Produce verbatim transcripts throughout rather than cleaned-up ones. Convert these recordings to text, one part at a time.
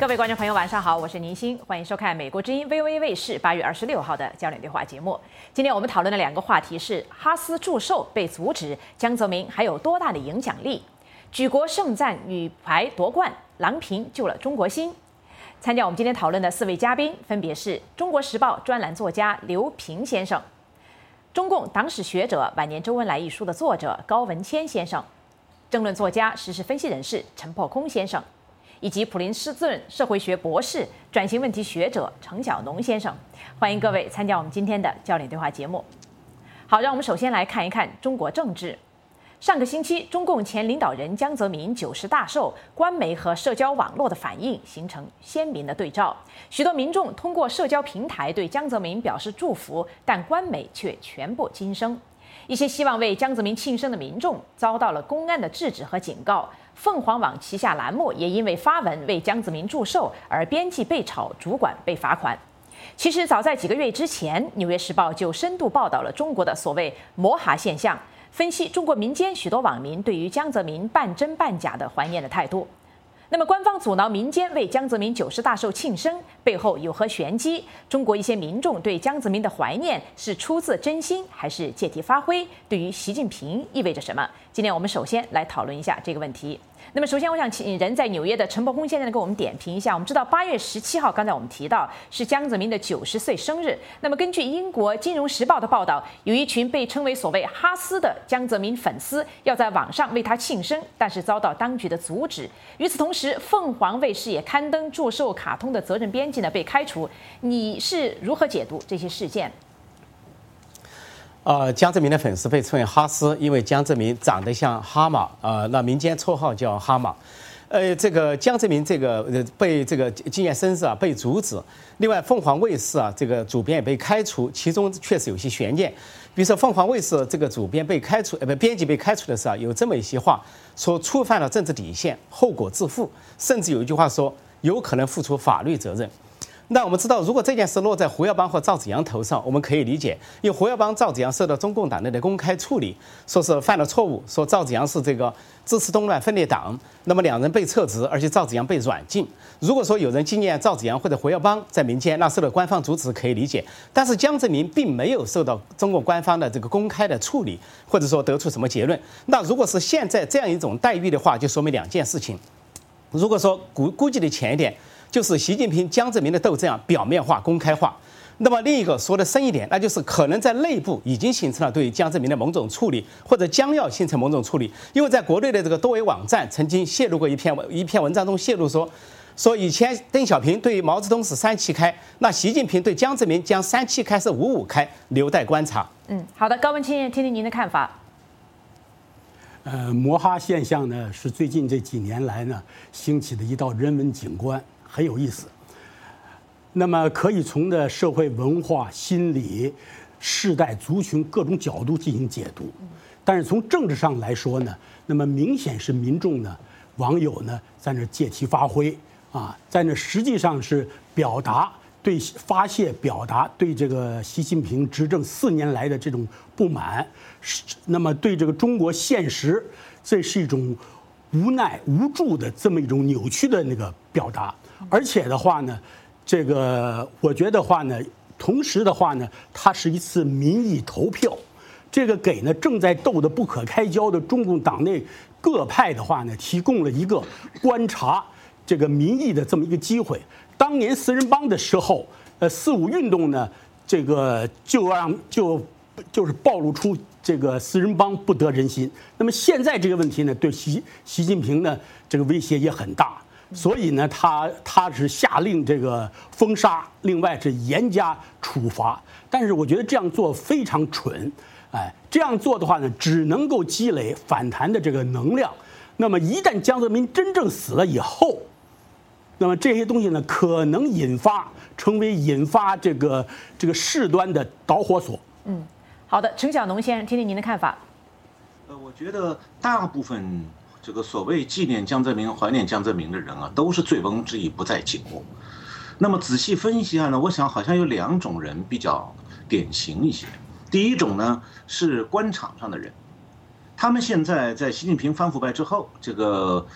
各位观众朋友，晚上好，我是宁欣，欢迎收看美国之音 V O A 卫视八月二十六号的焦点对话节目。今天我们讨论的两个话题是：哈斯祝寿被阻止，江泽民还有多大的影响力？举国盛赞女排夺冠，郎平救了中国心。参加我们今天讨论的四位嘉宾分别是中国时报专栏作家刘平先生、中共党史学者《晚年周恩来》一书的作者高文谦先生、政论作家、时事分析人士陈破空先生，以及普林斯顿社会学博士、转型问题学者程晓农先生。欢迎各位参加我们今天的焦点对话节目。好，让我们首先来看一看中国政治。上个星期，中共前领导人江泽民九十大寿，官媒和社交网络的反应形成鲜明的对照。许多民众通过社交平台对江泽民表示祝福，但官媒却全部噤声。一些希望为江泽民庆生的民众遭到了公安的制止和警告。凤凰网旗下栏目也因为发文为江泽民祝寿而编辑被炒，主管被罚款。其实早在几个月之前，《纽约时报》就深度报道了中国的所谓摩哈现象，分析中国民间许多网民对于江泽民半真半假的怀念的态度。那么官方阻挠民间为江泽民九十大寿庆生，背后有何玄机？中国一些民众对江泽民的怀念是出自真心还是借题发挥？对于习近平意味着什么？今天我们首先来讨论一下这个问题。那么首先我想请人在纽约的陈伯空先生给我们点评一下。我们知道八月十七号，刚才我们提到是江泽民的九十岁生日。那么根据英国《金融时报》的报道，有一群被称为所谓哈斯的江泽民粉丝要在网上为他庆生，但是遭到当局的阻止。与此同时，凤凰卫视也刊登祝寿卡通的责任编辑呢被开除。你是如何解读这些事件？ 呃，江泽民的粉丝被称为哈斯，因为江泽民长得像哈马，呃，那民间绰号叫哈马。呃，这个江泽民这个呃被这个纪念生日啊被阻止，另外凤凰卫视啊这个主编也被开除，其中确实有些悬念。比如说凤凰卫视这个主编被开除，呃不，编辑被开除的时候，有这么一些话，说触犯了政治底线，后果自负，甚至有一句话说有可能负出法律责任。那我们知道，如果这件事落在胡耀邦或赵紫阳头上，我们可以理解，因为胡耀邦、赵紫阳受到中共党内的公开处理，说是犯了错误，说赵紫阳是这个支持动乱分裂党，那么两人被撤职，而且赵紫阳被软禁。如果说有人纪念赵紫阳或者胡耀邦在民间，那受到官方阻止可以理解，但是江泽民并没有受到中共官方的这个公开的处理，或者说得出什么结论。那如果是现在这样一种待遇的话，就说明两件事情。如果说估估计的浅一点，就是习近平、江泽民的斗争啊，表面化、公开化。那么另一个说的深一点，那就是可能在内部已经形成了对江泽民的某种处理，或者将要形成某种处理。因为在国内的这个多维网站曾经泄露过一篇一篇文章中泄露说，说以前邓小平对毛泽东是三七开，那习近平对江泽民将三七开是五五开，留待观察。 嗯，好的，高文谦，听听您的看法。 呃，摩哈现象呢，是最近这几年来呢兴起的一道人文景观，很有意思。那么可以从的社会文化、心理、世代、族群各种角度进行解读。但是从政治上来说呢，那么明显是民众呢、网友呢在那借题发挥啊，在那实际上是表达对发泄、表达对这个习近平执政四年来的这种不满。那么对这个中国现实，这是一种无奈无助的这么一种扭曲的那个表达。而且的话呢，这个我觉得话呢，同时的话呢，它是一次民意投票，这个给呢正在斗得不可开交的中共党内各派的话呢，提供了一个观察这个民意的这么一个机会。当年四人帮的时候，呃，四五运动呢，这个就让就就是暴露出这个四人帮不得人心。那么现在这个问题呢，对习习近平呢这个威胁也很大，所以呢，他他是下令这个封杀，另外是严加处罚。但是我觉得这样做非常蠢，哎，这样做的话呢，只能够积累反弹的这个能量。那么一旦江泽民真正死了以后，那么这些东西呢，可能引发成为引发这个这个事端的导火索。 嗯，好的，程晓农先生，听听您的看法。 呃，我觉得大部分这个所谓纪念江泽民、怀念江泽民的人啊，都是醉翁之意不在酒。那么仔细分析一下呢，我想好像有两种人比较典型一些。第一种呢是官场上的人，他们现在在习近平反腐败之后，这个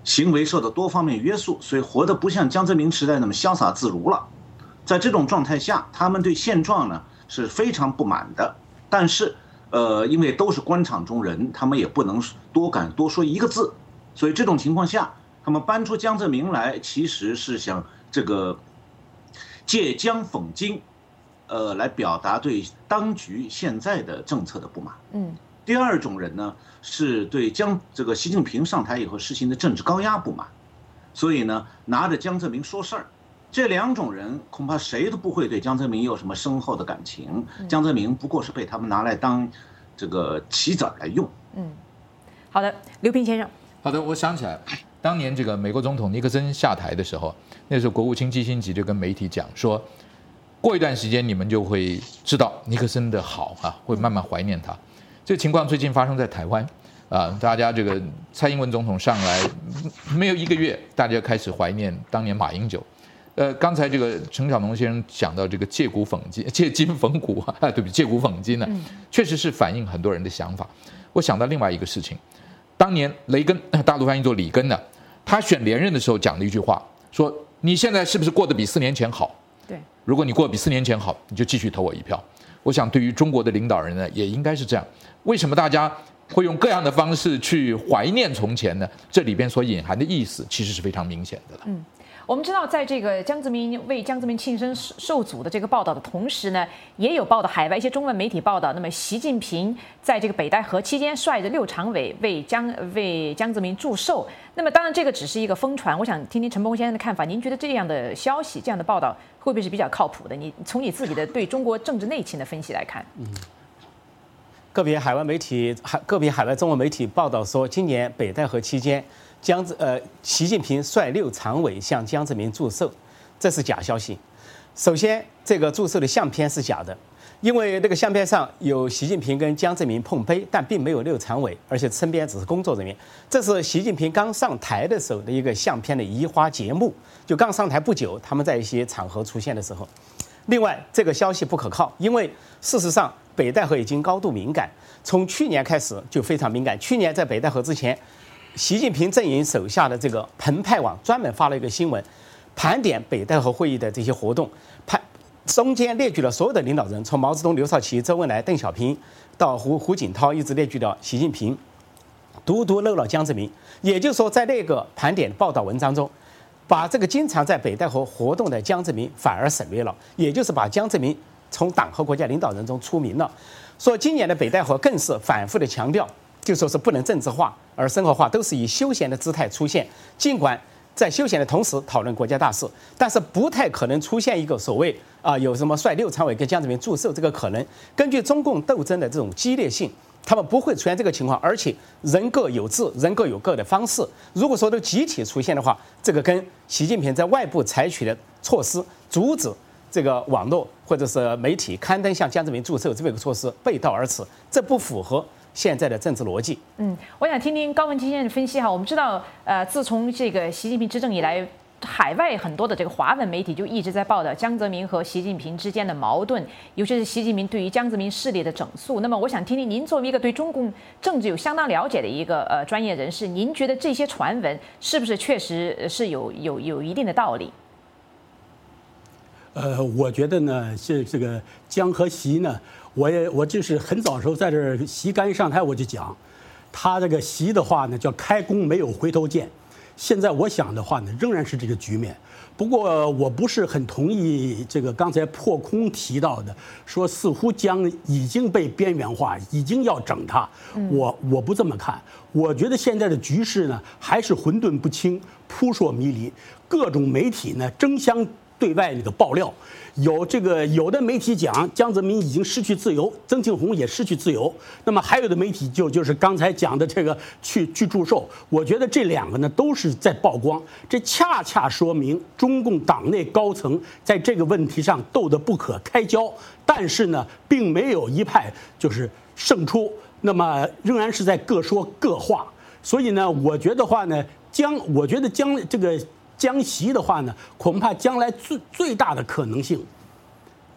行为受到多方面约束，所以活得不像江泽民时代那么潇洒自如了。在这种状态下，他们对现状呢是非常不满的。但是，呃，因为都是官场中人，他们也不能多敢多说一个字，所以这种情况下，他们搬出江泽民来，其实是想这个借江讽今，呃，来表达对当局现在的政策的不满。 嗯。 第二种人呢，是对江这个习近平上台以后实行的政治高压不满，所以呢，拿着江泽民说事儿。这两种人恐怕谁都不会对江泽民有什么深厚的感情，江泽民不过是被他们拿来当这个棋子来用。 嗯，好的，刘平先生。 好的，我想起来，当年这个美国总统尼克森下台的时候，那时候国务卿基辛格就跟媒体讲说，过一段时间你们就会知道尼克森的好啊，会慢慢怀念他。这个情况最近发生在台湾。啊，大家这个蔡英文总统上来没有一个月，大家开始怀念当年马英九。呃，刚才这个陈小农先生讲到这个借古讽今、借今讽古啊，对不起，借古讽今呢，确实是反映很多人的想法。我想到另外一个事情，当年雷根，大陆翻译作里根呢，他选连任的时候讲了一句话，说你现在是不是过得比四年前好？ 对， 如果你过得比四年前好，你就继续投我一票。我想对于中国的领导人呢，也应该是这样。为什么大家会用各样的方式去怀念从前呢？这里边所隐含的意思其实是非常明显的了。 嗯，我们知道，在这个江泽民为江泽民庆生受阻的这个报道的同时呢，也有报道海外一些中文媒体报道，那么习近平在这个北戴河期间率着六常委为江为江泽民祝寿。那么当然这个只是一个疯传，我想听听陈鹏先生的看法。您觉得这样的消息、这样的报道会不会是比较靠谱的？你从你自己的对中国政治内情的分析来看，嗯。 个别海外媒体、海个别海外中文媒体报道说，今年北戴河期间，江呃习近平率六常委向江泽民祝寿，这是假消息。首先，这个祝寿的相片是假的，因为那个相片上有习近平跟江泽民碰杯，但并没有六常委，而且身边只是工作人员。这是习近平刚上台的时候的一个相片的移花节目，就刚上台不久，他们在一些场合出现的时候。另外，这个消息不可靠，因为事实上北戴河已经高度敏感，从去年开始就非常敏感。去年在北戴河之前，习近平阵营手下的这个澎湃网专门发了一个新闻，盘点北戴河会议的这些活动，盘中间列举了所有的领导人，从毛泽东、刘少奇、周恩来、邓小平到胡胡锦涛，一直列举到习近平，独独漏了江泽民。也就是说，在那个盘点报道文章中，把这个经常在北戴河活动的江泽民反而省略了，也就是把江泽民从党和国家领导人中除名了。说今年的北戴河更是反复的强调，就说是不能政治化，而生活化，都是以休闲的姿态出现。尽管在休闲的同时讨论国家大事，但是不太可能出现一个所谓啊、呃、有什么率六常委跟江泽民祝寿这个可能。根据中共斗争的这种激烈性，他们不会出现这个情况，而且人各有志，人各有各的方式。如果说都集体出现的话，这个跟习近平在外部采取的措施，阻止这个网络或者是媒体刊登向江泽民祝寿这个措施背道而驰，这不符合现在的政治逻辑。 嗯，我想听听高文基先生的分析哈。我们知道，呃，自从这个习近平执政以来，海外很多的这个华文媒体就一直在报道江泽民和习近平之间的矛盾，尤其是习近平对于江泽民势力的整肃。那么，我想听听您作为一个对中共政治有相当了解的一个呃专业人士，您觉得这些传闻是不是确实是有有有一定的道理？ 呃，我觉得呢，是这个江和习呢，我也我就是很早的时候在这儿习刚一上台我就讲，他这个习的话呢叫开弓没有回头箭。现在我想的话呢，仍然是这个局面。不过我不是很同意这个刚才破空提到的，说似乎江已经被边缘化，已经要整他。我我不这么看，我觉得现在的局势呢还是混沌不清、扑朔迷离，各种媒体呢争相对外那个爆料，有这个有的媒体讲江泽民已经失去自由，曾庆红也失去自由，那么还有的媒体就就是刚才讲的这个去去祝寿，我觉得这两个呢都是在曝光，这恰恰说明中共党内高层在这个问题上斗得不可开交，但是呢，并没有一派就是胜出，那么仍然是在各说各话，所以呢，我觉得话呢，江，我觉得江这个。江习的话呢，恐怕将来最最大的可能性，那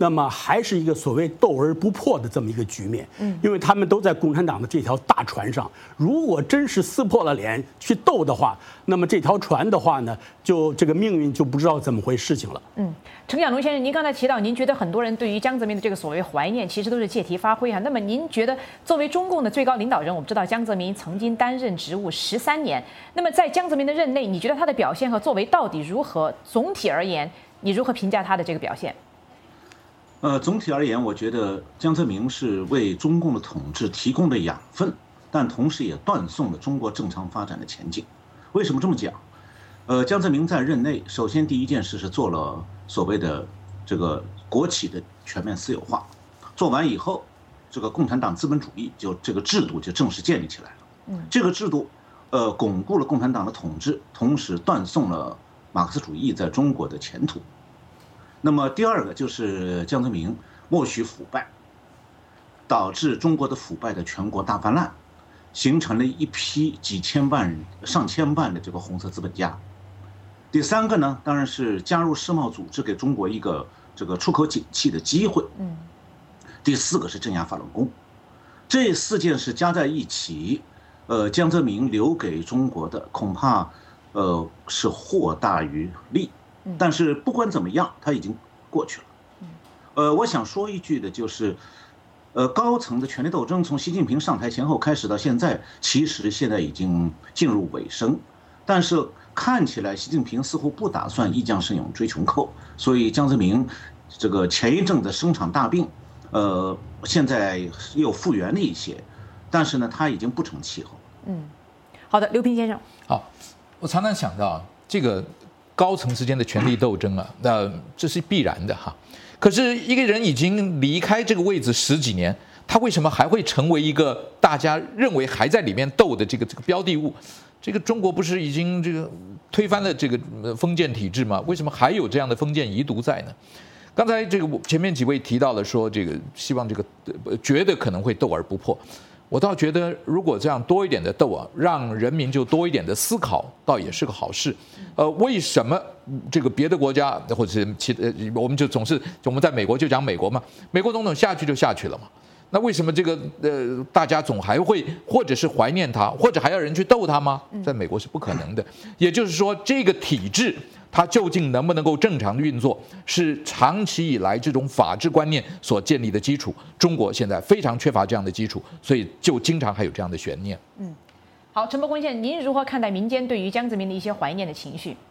那么还是一个所谓斗而不破的这么一个局面。嗯，因为他们都在共产党的这条大船上，如果真是撕破了脸去斗的话，那么这条船的话呢，就这个命运就不知道怎么回事情了。 嗯，程小龙先生，您刚才提到，您觉得很多人对于江泽民的这个所谓怀念，其实都是借题发挥啊。那么您觉得，作为中共的最高领导人，我们知道江泽民曾经担任职务十三年，那么在江泽民的任内，你觉得他的表现和作为到底如何？总体而言，你如何评价他的这个表现？ 呃，总体而言，我觉得江泽民是为中共的统治提供了养分，但同时也断送了中国正常发展的前景。为什么这么讲？呃，江泽民在任内，首先第一件事是做了所谓的这个国企的全面私有化，做完以后，这个共产党资本主义就这个制度就正式建立起来了。嗯，这个制度，呃，巩固了共产党的统治，同时断送了马克思主义在中国的前途。那么第二个就是江泽民默许腐败，导致中国的腐败的全国大泛滥，形成了一批几千万、上千万的这个红色资本家。第三个呢，当然是加入世贸组织，给中国一个这个出口景气的机会。嗯。第四个是镇压法轮功，这四件事加在一起，呃，江泽民留给中国的恐怕，呃，是祸大于利。但是不管怎么样，他已经过去了。呃，我想说一句的就是，呃，高层的权力斗争从习近平上台前后开始到现在，其实现在已经进入尾声。但是看起来习近平似乎不打算一将胜勇追穷寇，所以江泽民这个前一阵子生场大病，呃，现在又复原了一些，但是呢，他已经不成气候。 嗯，好的，刘平先生。 好，我常常想到这个。高层之间的权力斗争啊，那这是必然的哈。可是一个人已经离开这个位置十几年，他为什么还会成为一个大家认为还在里面斗的这个这个标的物？这个中国不是已经这个推翻了这个封建体制吗？为什么还有这样的封建遗毒在呢？刚才这个前面几位提到了说，这个希望这个觉得可能会斗而不破。我倒觉得，如果这样多一点的斗啊，让人民就多一点的思考，倒也是个好事。呃，为什么这个别的国家或者是其呃，我们就总是我们在美国就讲美国嘛，美国总统下去就下去了嘛？那为什么这个呃大家总还会或者是怀念他，或者还要人去斗他吗？在美国是不可能的。也就是说，这个体制它究竟能不能够正常运作，是长期以来这种法治观念所建立的基础。中国现在非常缺乏这样的基础，所以就经常还有这样的悬念。 嗯，好，陈伯公先生，您如何看待民间对于江泽民的一些怀念的情绪？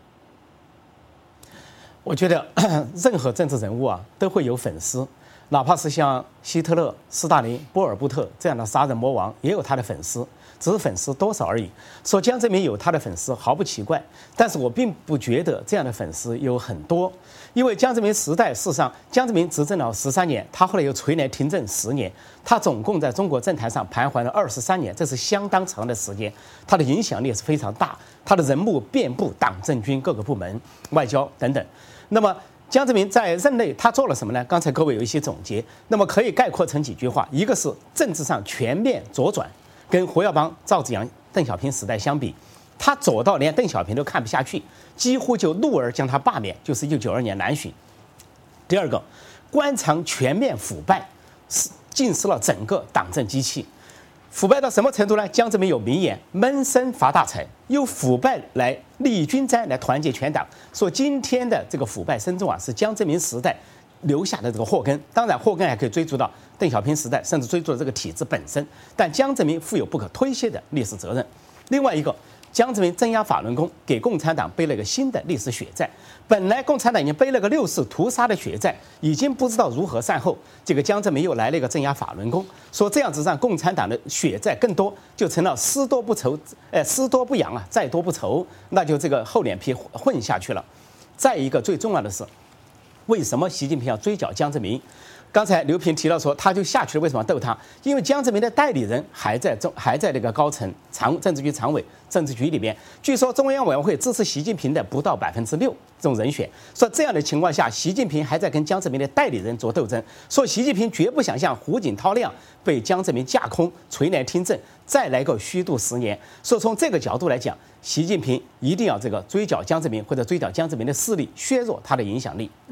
我觉得任何政治人物啊都会有粉丝，哪怕是像希特勒、斯大林、波尔布特这样的杀人魔王，也有他的粉丝。只是粉丝多少而已。说江泽民有他的粉丝毫不奇怪，但是我并不觉得这样的粉丝有很多，因为江泽民时代，事实上江泽民执政了十三年，他后来又垂帘听政十年，他总共在中国政坛上徘徊了二十三年，这是相当长的时间，他的影响力是非常大，他的人物遍布党政军各个部门、外交等等。那么江泽民在任内他做了什么呢？刚才各位有一些总结，那么可以概括成几句话：一个是政治上全面左转。跟胡耀邦、赵紫阳、邓小平时代相比，他左到连邓小平都看不下去，几乎就怒而将他罢免，就是一九九二年南巡。第二个，官场全面腐败，浸湿了整个党政机器。腐败到什么程度呢？江泽民有名言：闷声发大财，用腐败来利益均沾，来团结全党。说今天的这个腐败深重啊，是江泽民时代留下的这个祸根，当然祸根还可以追溯到邓小平时代，甚至追溯到这个体制本身。但江泽民负有不可推卸的历史责任。另外一个，江泽民镇压法轮功，给共产党背了个新的历史血债。本来共产党已经背了个六四屠杀的血债，已经不知道如何善后。这个江泽民又来了一个镇压法轮功，说这样子让共产党的血债更多，就成了失多不愁，呃，失多不扬啊，债多不愁，那就这个厚脸皮混下去了。再一个最重要的是，为什么习近平要追剿江泽民？刚才刘平提到说，他就下去了，为什么要斗他？因为江泽民的代理人还在中，还在那个高层常政治局常委、政治局里面。据说中央委员会支持习近平的不到百分之六这种人选。说这样的情况下，习近平还在跟江泽民的代理人做斗争。说习近平绝不想像胡锦涛那样被江泽民架空、垂帘听政，再来个虚度十年。所以从这个角度来讲，习近平一定要这个追剿江泽民，或者追剿江泽民的势力，削弱他的影响力。 嗯。好。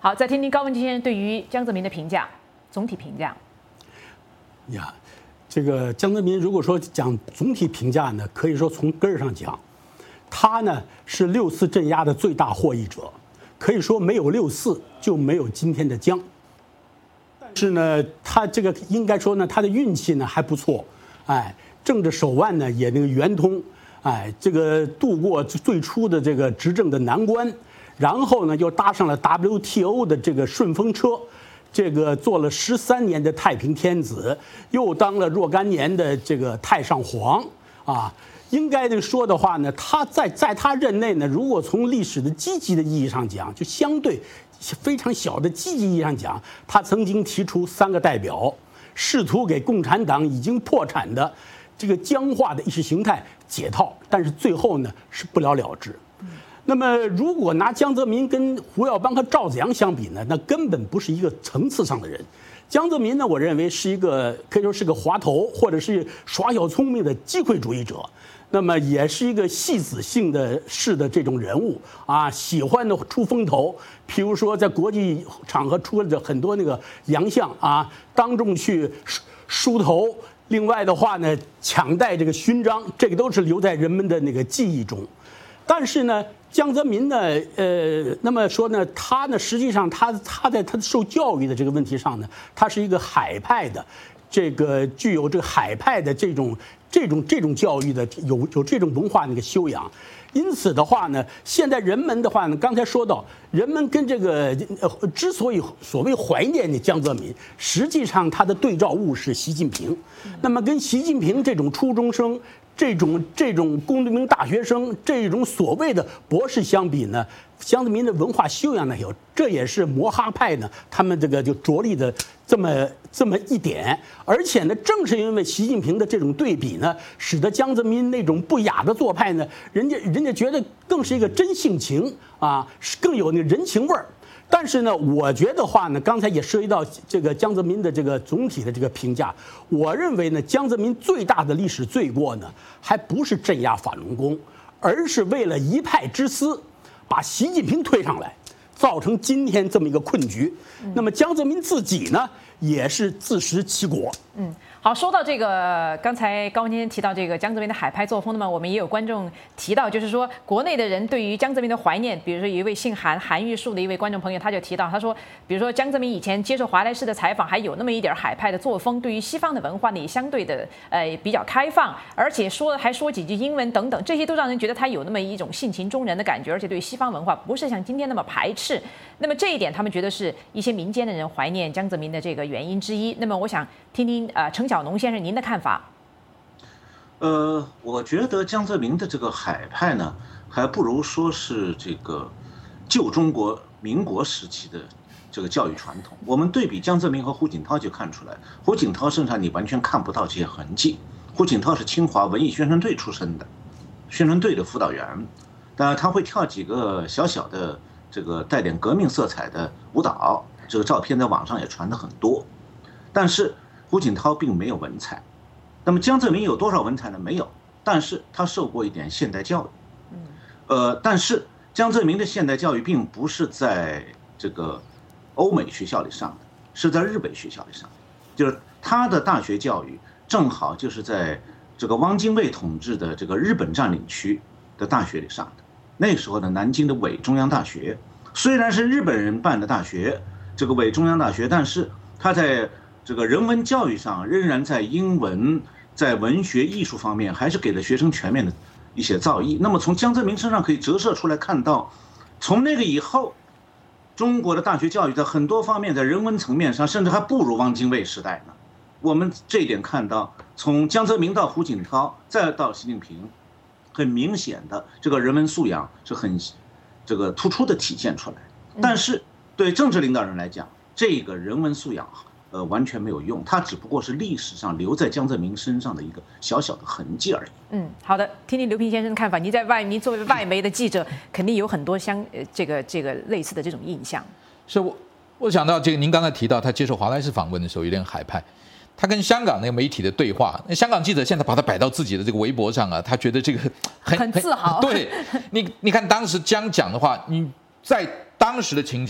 好，再听听高文基先生对于江泽民的评价，总体评价。 呀，这个江泽民如果说讲总体评价呢，可以说从根儿上讲，他呢是六四镇压的最大获益者，可以说没有六四就没有今天的江。但是呢，他这个应该说呢，他的运气呢还不错，哎，政治手腕呢也那个圆通，哎，这个度过最初的这个执政的难关，然后呢又搭上了 W T O 的这个顺风车。这个做了十三年的太平天子，又当了若干年的这个太上皇啊。应该的说的话呢，他在在他任内呢，如果从历史的积极的意义上讲，就相对非常小的积极意义上讲，他曾经提出三个代表，试图给共产党已经破产的这个僵化的意识形态解套，但是最后呢是不了了之。那么，如果拿江泽民跟胡耀邦和赵子阳相比呢，那根本不是一个层次上的人。江泽民呢，我认为是一个可以说是个滑头，或者是耍小聪明的机会主义者。那么，也是一个戏子性的式的这种人物啊，喜欢的出风头。譬如说，在国际场合出了很多那个洋相啊，当众去梳梳头。另外的话呢，抢戴这个勋章，这个都是留在人们的那个记忆中。但是呢，江泽民呢，呃，那么说呢，他呢，实际上他他在他受教育的这个问题上呢，他是一个海派的，这个具有这个海派的这种这种这种教育的，有有这种文化那个修养。因此的话呢，现在人们的话呢，刚才说到，人们跟这个呃，之所以所谓怀念的江泽民，实际上他的对照物是习近平。那么跟习近平这种初中生。这种这种工农兵大学生，这种所谓的博士相比呢，江泽民的文化修养呢有，这也是摩哈派呢他们这个就着力的这么这么一点。而且呢，正是因为习近平的这种对比呢，使得江泽民那种不雅的做派呢，人家人家觉得更是一个真性情啊，更有那个人情味儿。但是呢，我觉得话呢，刚才也涉及到这个江泽民的这个总体的这个评价。我认为呢，江泽民最大的历史罪过呢，还不是镇压法轮功，而是为了一派之私，把习近平推上来，造成今天这么一个困局。那么江泽民自己呢，也是自食其果。 嗯。好，说到这个，刚才高文今天提到这个江泽民的海派作风，那么我们也有观众提到，就是说国内的人对于江泽民的怀念，比如说有一位姓韩韩玉树的一位观众朋友，他就提到，他说，比如说江泽民以前接受华莱士的采访，还有那么一点海派的作风，对于西方的文化呢也相对的呃比较开放，而且说还说几句英文等等，这些都让人觉得他有那么一种性情中人的感觉，而且对西方文化不是像今天那么排斥。那么这一点，他们觉得是一些民间的人怀念江泽民的这个原因之一。那么我想听听呃程小农先生您的看法。 呃，我觉得江泽民的这个海派呢，还不如说是这个旧中国民国时期的这个教育传统。我们对比江泽民和胡锦涛就看出来，胡锦涛身上你完全看不到这些痕迹。胡锦涛是清华文艺宣传队出身的，宣传队的辅导员，当然他会跳几个小小的这个带点革命色彩的舞蹈，这个照片在网上也传得很多。但是胡锦涛并没有文采，那么江泽民有多少文采呢？没有，但是他受过一点现代教育。呃，但是江泽民的现代教育并不是在这个欧美学校里上的，是在日本学校里上的，就是他的大学教育正好就是在这个汪精卫统治的这个日本占领区的大学里上的。那时候的南京的伪中央大学，虽然是日本人办的大学，这个伪中央大学，但是他在这个人文教育上仍然在英文、在文学艺术方面还是给了学生全面的一些造诣。那么从江泽民身上可以折射出来看到，从那个以后，中国的大学教育在很多方面在人文层面上甚至还不如汪精卫时代呢。我们这一点看到，从江泽民到胡锦涛再到习近平，很明显的这个人文素养是很这个突出的体现出来。但是对政治领导人来讲，这个人文素养呃完全没有用，它只不过是历史上留在江泽民身上的一个小小的痕迹而已。 嗯，好的，听听刘平先生的看法。您在外，您作为外媒的记者，肯定有很多相呃这个这个类似的这种印象。 是我我想到这个，您刚才提到他接受华莱士访问的时候有点海派。他跟香港那个媒体的对话，那香港记者现在把他摆到自己的这个微博上啊，他觉得这个很很自豪。 对，你你看当时江讲的话，你在当时的情景，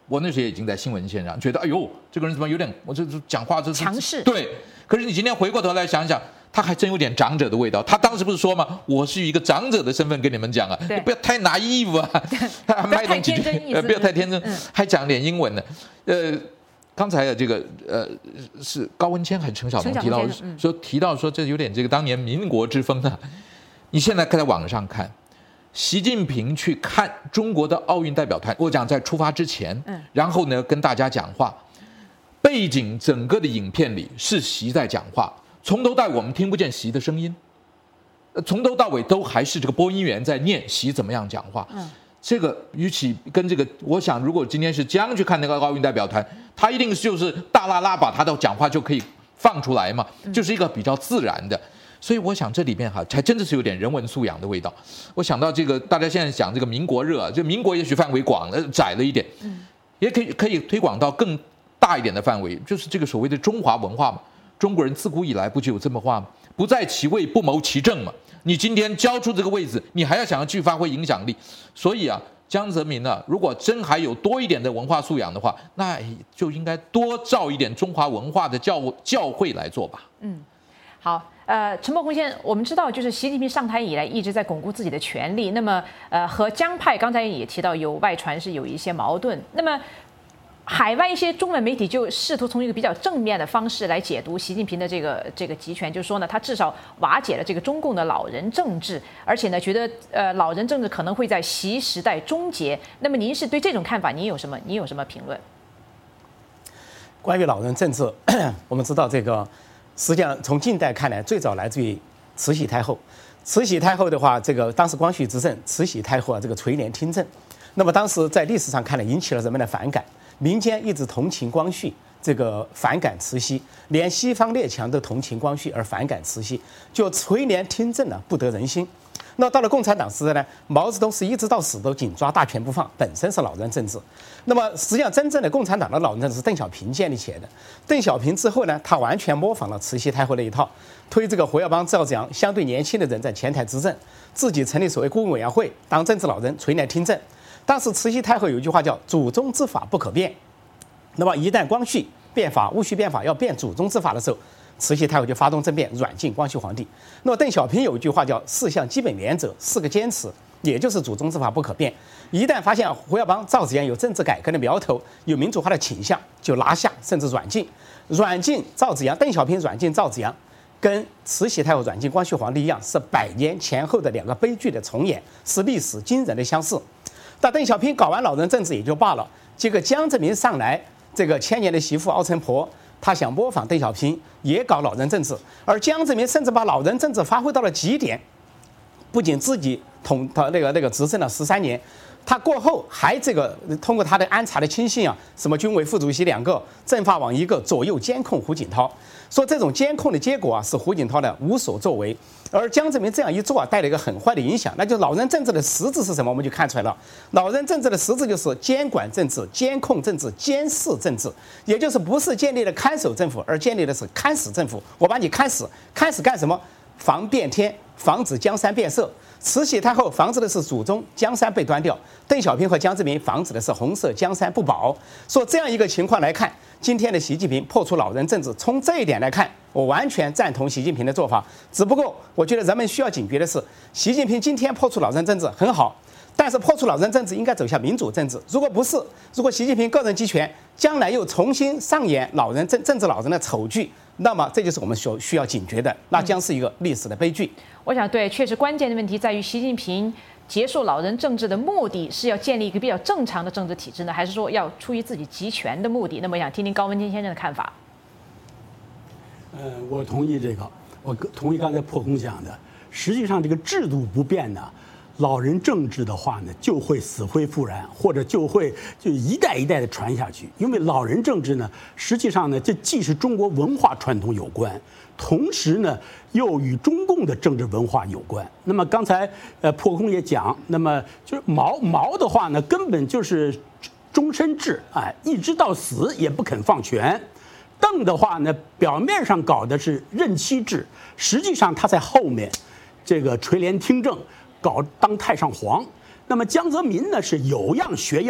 我那时候也已经在新闻线上，觉得哎呦，这个人怎么有点，我这讲话这强势。 对，可是你今天回过头来想想，他还真有点长者的味道。他当时不是说吗？我是以一个长者的身份跟你们讲啊，不要太拿衣服啊， 不要太天真， 呃，不要太天真，嗯、还讲点英文呢。呃，刚才的这个呃是高文谦还是陈晓东提到说提到说这有点这个当年民国之风啊。你现在在网上看。习近平去看中国的奥运代表团，我讲在出发之前，嗯，然后呢跟大家讲话，背景整个的影片里是习在讲话，从头到尾我们听不见习的声音，从头到尾都还是这个播音员在念习怎么样讲话。嗯，这个与其跟这个，我想如果今天是江去看那个奥运代表团，他一定就是大拉拉把他的讲话就可以放出来嘛，就是一个比较自然的。所以我想这里面哈，还真的是有点人文素养的味道。我想到这个，大家现在讲这个民国热啊，就民国也许范围广了窄了一点，也可以可以推广到更大一点的范围，就是这个所谓的中华文化嘛。中国人自古以来不就有这么话吗？不在其位，不谋其政嘛。你今天交出这个位置，你还要想要去发挥影响力。所以啊，江泽民呢，如果真还有多一点的文化素养的话，那就应该多造一点中华文化的教教会来做吧。嗯。 好，呃，陈伯宏先生，我们知道，就是习近平上台以来一直在巩固自己的权力。那么，呃，和江派刚才也提到有外传是有一些矛盾。那么，海外一些中文媒体就试图从一个比较正面的方式来解读习近平的这个这个集权，就是说呢，他至少瓦解了这个中共的老人政治，而且呢，觉得呃老人政治可能会在习时代终结。那么，您是对这种看法，您有什么您有什么评论？ 关于老人政治，我们知道这个。实际上，从近代看来，最早来自于慈禧太后。慈禧太后的话，这个当时光绪执政，慈禧太后啊，这个垂帘听政。那么当时在历史上看来，引起了人们的反感，民间一直同情光绪，这个反感慈禧，连西方列强都同情光绪而反感慈禧，就垂帘听政呢，不得人心。那到了共产党时代呢，毛泽东是一直到死都紧抓大权不放，本身是老人政治。那么实际上，真正的共产党的老人政治是邓小平建立起来的。邓小平之后呢，他完全模仿了慈禧太后那一套，推这个胡耀邦、赵紫阳相对年轻的人在前台执政，自己成立所谓顾问委员会，当政治老人垂帘听政。当时慈禧太后有一句话叫“祖宗之法不可变”，那么一旦光绪变法、戊戌变法要变祖宗之法的时候，慈禧太后就发动政变，软禁光绪皇帝。那么邓小平有一句话叫“四项基本原则，四个坚持”，也就是祖宗之法不可变。一旦发现胡耀邦、赵紫阳有政治改革的苗头，有民主化的倾向，就拿下甚至软禁。软禁赵紫阳，邓小平软禁赵紫阳，跟慈禧太后软禁光绪皇帝一样，是百年前后的两个悲剧的重演，是历史惊人的相似。但邓小平搞完老人政治也就罢了，结果江泽民上来，这个千年的媳妇熬成婆。他想模仿邓小平，也搞老人政治，而江泽民甚至把老人政治发挥到了极点，不仅自己统他那个那个执政了十三年，他过后还这个通过他的安插的亲信啊，什么军委副主席两个，政法网一个，左右监控胡锦涛，说这种监控的结果啊，是胡锦涛的无所作为。而江泽民这样一做啊，带来一个很坏的影响，那就是老人政治的实质是什么？我们就看出来了，老人政治的实质就是监管政治、监控政治、监视政治，也就是不是建立了看守政府，而建立的是看死政府。我把你看死，看死干什么？防变天，防止江山变色。慈禧太后防止的是祖宗江山被端掉，邓小平和江泽民防止的是红色江山不保。说这样一个情况来看，今天的习近平破除老人政治，从这一点来看，我完全赞同习近平的做法。只不过我觉得人们需要警觉的是，习近平今天破除老人政治很好，但是破除老人政治应该走向民主政治。如果不是，如果习近平个人集权，将来又重新上演老人政政治老人的丑剧，那么这就是我们所需要警觉的，那将是一个历史的悲剧。 我想对，确实关键的问题在于习近平结束老人政治的目的是要建立一个比较正常的政治体制呢，还是说要出于自己集权的目的？那么我想听听高文谦先生的看法。 呃，我同意这个，我同意刚才破空讲的。实际上，这个制度不变呢，老人政治的话呢，就会死灰复燃，或者就会就一代一代的传下去。因为老人政治呢，实际上呢，这既是中国文化传统有关，同时呢，又与中共的政治文化有关。那么刚才呃破空也讲，那么就是毛毛的话呢，根本就是终身制，哎，一直到死也不肯放权。邓的话呢，表面上搞的是任期制，实际上他在后面这个垂帘听政，搞当太上皇。那么江泽民呢是有样学样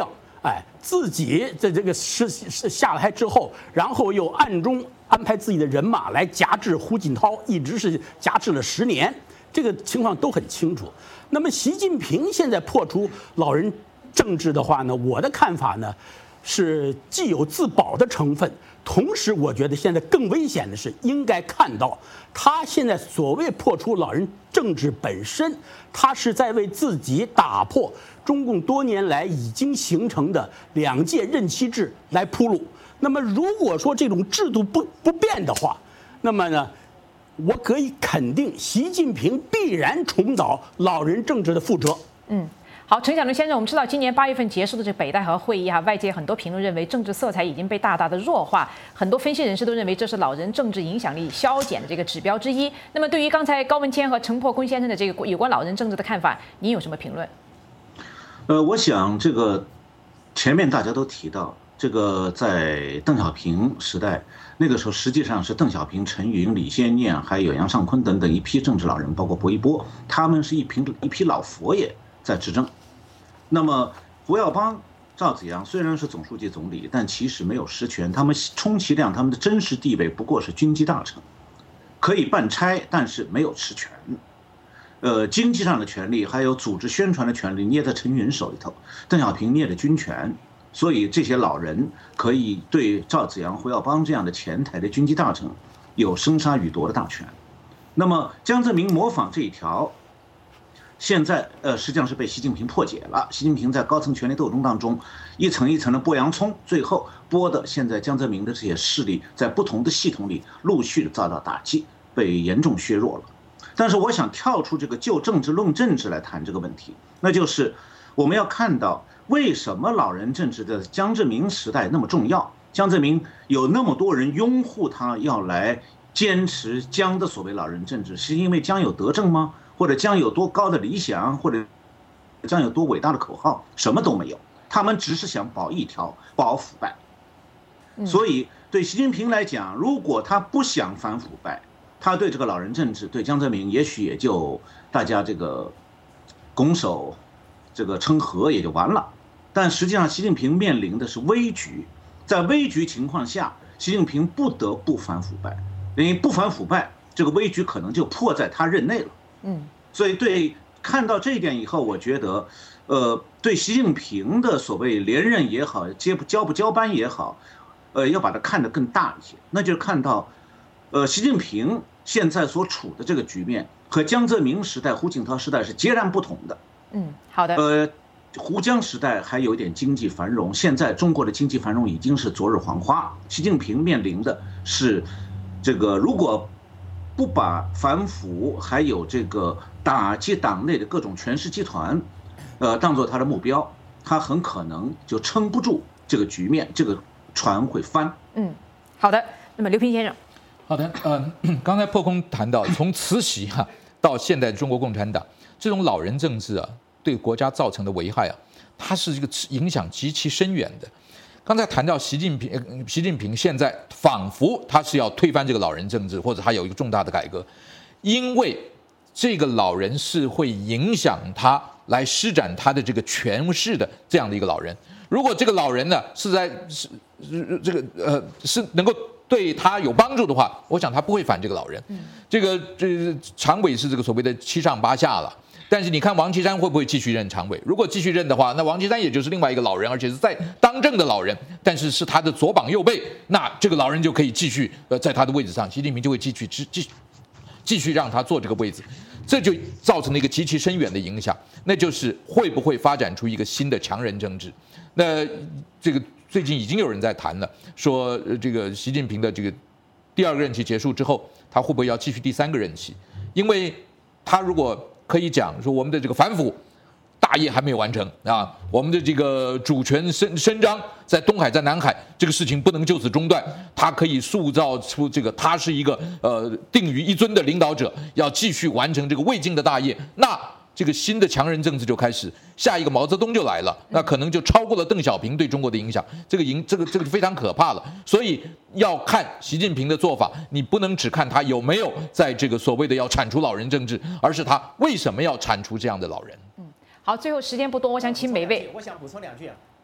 哎，自己在这个是是下台之后，然后又暗中安排自己的人马来夹制胡锦涛，一直是夹制了十年，这个情况都很清楚。那么习近平现在破除老人政治的话呢，我的看法呢，是既有自保的成分，同时我觉得现在更危险的是，应该看到他现在所谓破除老人政治本身，他是在为自己打破中共多年来已经形成的两届任期制来铺路。那么如果说这种制度不不变的话，那么呢，我可以肯定习近平必然重蹈老人政治的覆辙。 嗯。好，陈小龙先生，我们知道今年八月份结束的这个北戴河会议哈、啊，外界很多评论认为政治色彩已经被大大的弱化，很多分析人士都认为这是老人政治影响力消减的这个指标之一。那么对于刚才高文谦和陈破功先生的这个有关老人政治的看法，您有什么评论？ 呃，我想这个前面大家都提到，这个在邓小平时代，那个时候实际上是邓小平、陈云、李先念还有杨尚昆等等一批政治老人，包括薄一波，他们是一批一批老佛爷在执政。那么胡耀邦、赵紫阳虽然是总书记、总理，但其实没有实权，他们充其量他们的真实地位不过是军机大臣，可以办差，但是没有实权。呃，经济上的权利还有组织宣传的权利捏在陈云手里头，邓小平捏着军权，所以这些老人可以对赵紫阳、胡耀邦这样的前台的军机大臣有生杀予夺的大权。那么江泽民模仿这一条，现在呃实际上是被习近平破解了。习近平在高层权力斗争当中一层一层的剥洋葱，最后剥的现在江泽民的这些势力在不同的系统里陆续的遭到打击，被严重削弱了。但是我想跳出这个就政治论政治来谈这个问题，那就是我们要看到为什么老人政治的江泽民时代那么重要。江泽民有那么多人拥护他要来坚持江的所谓老人政治，是因为江有德政吗？或者江有多高的理想，或者江有多伟大的口号？什么都没有，他们只是想保一条，保腐败。所以对习近平来讲，如果他不想反腐败，他对这个老人政治，对江泽民也许也就大家这个拱手这个称和也就完了。但实际上习近平面临的是危局，在危局情况下，习近平不得不反腐败，因为不反腐败，这个危局可能就迫在他任内了。嗯，所以对看到这一点以后，我觉得，呃，对习近平的所谓连任也好，接不交不交班也好，呃，要把它看得更大一些，那就是看到，呃，习近平现在所处的这个局面和江泽民时代、胡锦涛时代是截然不同的。 嗯，好的。 呃，胡江时代还有一点经济繁荣，现在中国的经济繁荣已经是昨日黄花。习近平面临的是，这个如果不把反腐还有这个打击党内的各种权势集团，呃，当做他的目标，他很可能就撑不住这个局面，这个船会翻。 嗯，好的。那么刘平先生， 好的，呃，刚才破空谈到，从慈禧哈、啊、到现在中国共产党这种老人政治啊，对国家造成的危害啊，它是一个影响极其深远的。刚才谈到习近平，习近平现在仿佛他是要推翻这个老人政治，或者他有一个重大的改革，因为这个老人是会影响他来施展他的这个权势的这样的一个老人。如果这个老人呢是在是这个呃是能够对他有帮助的话，我想他不会反这个老人。这个这常委是这个所谓的七上八下了。但是你看王岐山会不会继续任常委？如果继续任的话，那王岐山也就是另外一个老人，而且是在当政的老人，但是是他的左膀右臂，那这个老人就可以继续呃在他的位置上，习近平就会继续继续继续让他坐这个位置，这就造成了一个极其深远的影响，那就是会不会发展出一个新的强人政治？那这个最近已经有人在谈了，说呃这个习近平的这个第二个任期结束之后，他会不会要继续第三个任期？因为他如果可以讲说我们的这个反腐大业还没有完成啊，我们的这个主权伸伸张在东海在南海这个事情不能就此中断，他可以塑造出这个他是一个呃定于一尊的领导者，要继续完成这个未尽的大业，那这个新的强人政治就开始，下一个毛泽东就来了，那可能就超过了邓小平对中国的影响，这个影这个这个非常可怕了。所以要看习近平的做法，你不能只看他有没有在这个所谓的要铲除老人政治，而是他为什么要铲除这样的老人。 嗯，好，最后时间不多，我想请每位， 我想补充两句啊。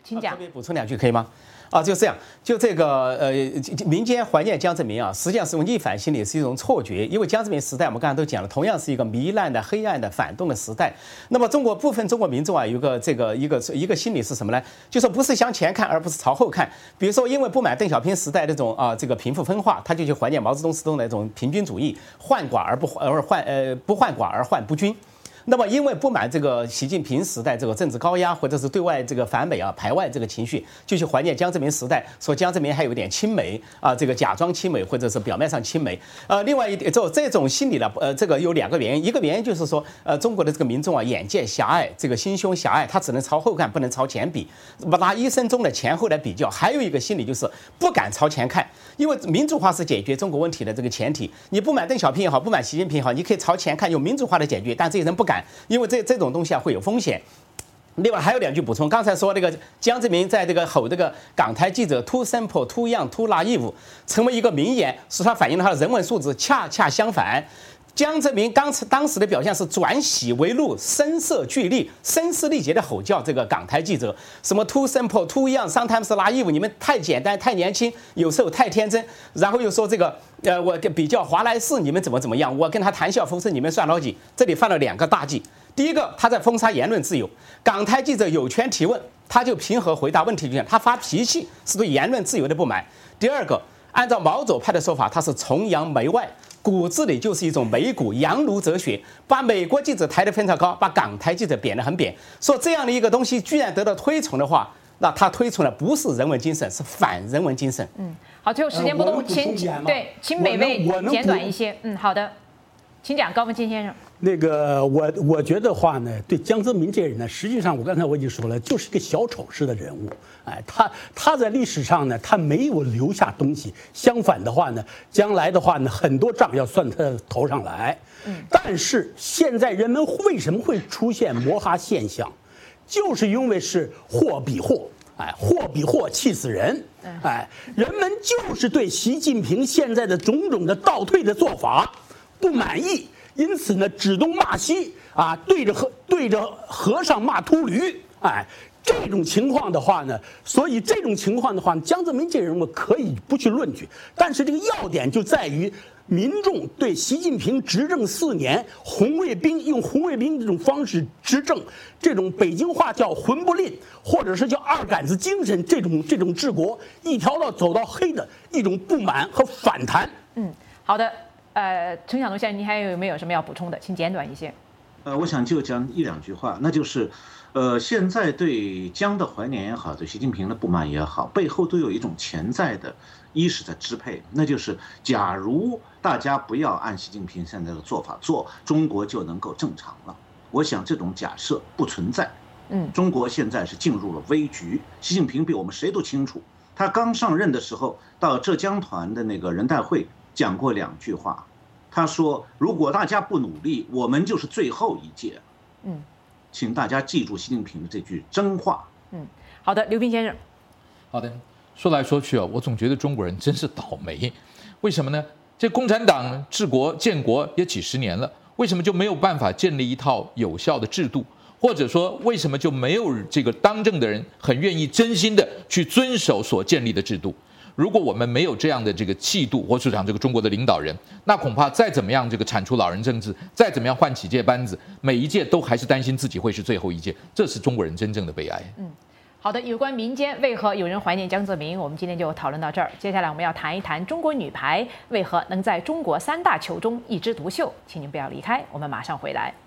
请讲。 特别补充两句可以吗？啊，就这样，就这个呃，民间怀念江泽民啊，实际上是一种逆反心理，是一种错觉。因为江泽民时代，我们刚才都讲了，同样是一个糜烂的、黑暗的、反动的时代。那么中国部分中国民众啊，有个这个一个一个心理是什么呢？就说不是向前看，而不是朝后看。比如说，因为不满邓小平时代那种啊这个贫富分化，他就去怀念毛泽东时代那种平均主义，患寡而不而患呃不患寡而患不均。那么，因为不满这个习近平时代这个政治高压，或者是对外这个反美啊、排外这个情绪，就去怀念江泽民时代，说江泽民还有点亲美啊，这个假装亲美，或者是表面上亲美。呃，另外一点，就这种心理呢，呃，这个有两个原因，一个原因就是说，呃，中国的这个民众啊，眼界狭隘，这个心胸狭隘，他只能朝后看，不能朝前比，拿一生中的前后来比较。还有一个心理就是不敢朝前看，因为民主化是解决中国问题的这个前提。你不满邓小平也好，不满习近平也好，你可以朝前看，用民主化的解决，但这些人不敢。因为这这种东西啊会有风险。另外还有两句补充，刚才说那个江泽民在这个吼这个港台记者 too simple too young too naive 成为一个名言，使他反映了他的人文素质。恰恰相反，江泽民当时当时的表现是转喜为怒，声色俱厉，声嘶力竭的吼叫这个港台记者，什么 too simple too young sometimes naive， 你们太简单太年轻，有时候太天真，然后又说这个呃我比较华莱士，你们怎么怎么样，我跟他谈笑风生，你们算老几？这里犯了两个大忌。第一个，他在封杀言论自由，港台记者有权提问，他就平和回答问题就行，他发脾气是对言论自由的不满。第二个，按照毛左派的说法，他是崇洋媚外，骨子里就是一种美股洋奴哲学，把美国记者抬得非常高，把港台记者贬得很贬。说这样的一个东西居然得到推崇的话，那他推崇的不是人文精神，是反人文精神。 嗯，好，最后时间不多，请对，请每位简短一些。嗯，好的，请讲，高文清先生。 那个我我觉得话呢，对江泽民这人呢，实际上我刚才我已经说了，就是一个小丑式的人物。哎，他他在历史上呢，他没有留下东西。相反的话呢，将来的话呢，很多账要算他头上来。嗯，但是现在人们为什么会出现摩哈现象，就是因为是货比货。哎，货比货气死人！哎，人们就是对习近平现在的种种的倒退的做法不满意。因此呢，指东骂西啊，对着和对着和尚骂秃驴，哎，这种情况的话呢，所以这种情况的话，江泽民这人物可以不去论据，但是这个要点就在于民众对习近平执政四年，红卫兵用红卫兵这种方式执政，这种北京话叫混不吝，或者是叫二杆子精神，这种这种治国一条道走到黑的一种不满和反弹。 嗯，好的。呃，陈晓东先生，你还有没有什么要补充的？请简短一些。 呃，我想就讲一两句话，那就是，呃，现在对江的怀念也好，对习近平的不满也好，背后都有一种潜在的意识的支配，那就是，假如大家不要按习近平现在的做法做，中国就能够正常了。我想这种假设不存在。嗯，中国现在是进入了危局，习近平比我们谁都清楚。他刚上任的时候，到浙江团的那个人代会。讲过两句话，他说：“如果大家不努力，我们就是最后一届。”嗯，请大家记住习近平的这句真话。 嗯，好的，刘斌先生。 好的，说来说去啊，我总觉得中国人真是倒霉。为什么呢？这共产党治国建国也几十年了，为什么就没有办法建立一套有效的制度？或者说，为什么就没有这个当政的人很愿意真心的去遵守所建立的制度？如果我们没有这样的这个气度，或者讲这个中国的领导人，那恐怕再怎么样这个铲除老人政治，再怎么样换几届班子，每一届都还是担心自己会是最后一届，这是中国人真正的悲哀。 嗯，好的，有关民间为何有人怀念江泽民，我们今天就讨论到这儿。接下来我们要谈一谈中国女排为何能在中国三大球中一枝独秀，请您不要离开，我们马上回来。